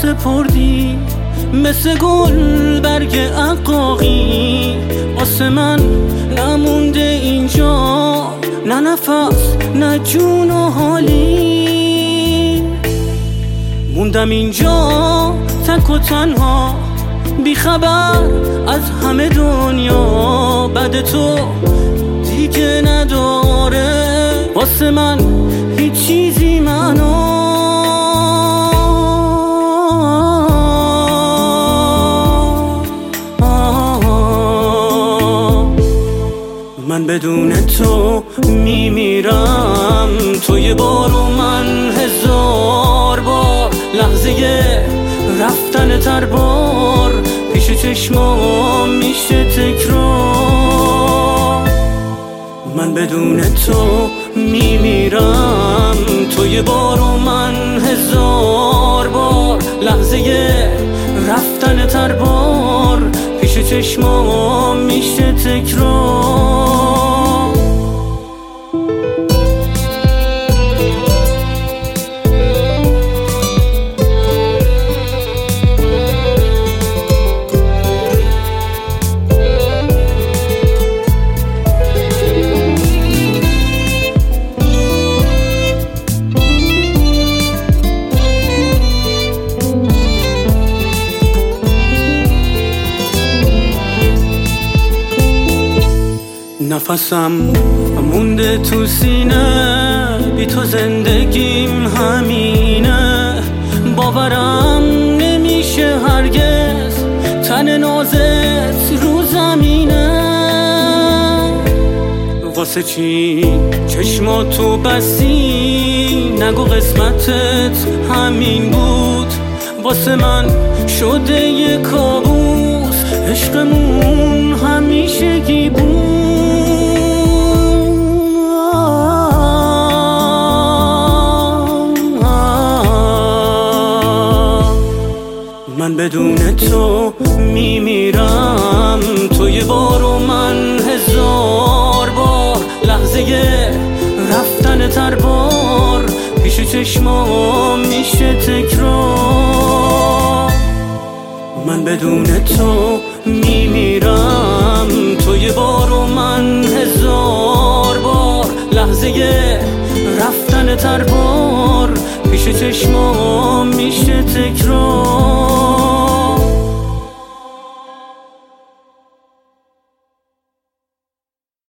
سپردی مثل گل برگ عقاقی. واسه من نمونده اینجا نه نفس نه جون و حالی. موندم اینجا تک و تنها بی خبر از همه دنیا. بعد تو دیگه نداره واسه من هیچ چیزی معنا. من بدون تو میمیرم، تو یه بار و من هزار بار. لحظه رفتن تر بار پیش چشمام میشه تکرار. من بدون تو میمیرم، تو یه بار و من هزار بار. لحظه رفتن تر بار پیش چشمام میشه تکرار. نفسم مونده تو سینه، بی تو زندگیم همینه. باورم نمیشه هرگز تن نازت رو زمینه. واسه چی چشماتو بستی؟ نگو قسمتت همین بود. واسه من شده یه کابوس، عشقمون همیشگی بود. من بدون تو میمیرم، تو یه بار و من هزار بار. لحظه رفتن تر بار پیش چشمام میشه تکرار. من بدون تو میمیرم، تو یه بار و من هزار بار. لحظه رفتن تر بار پیش چشمام میشه تکرار.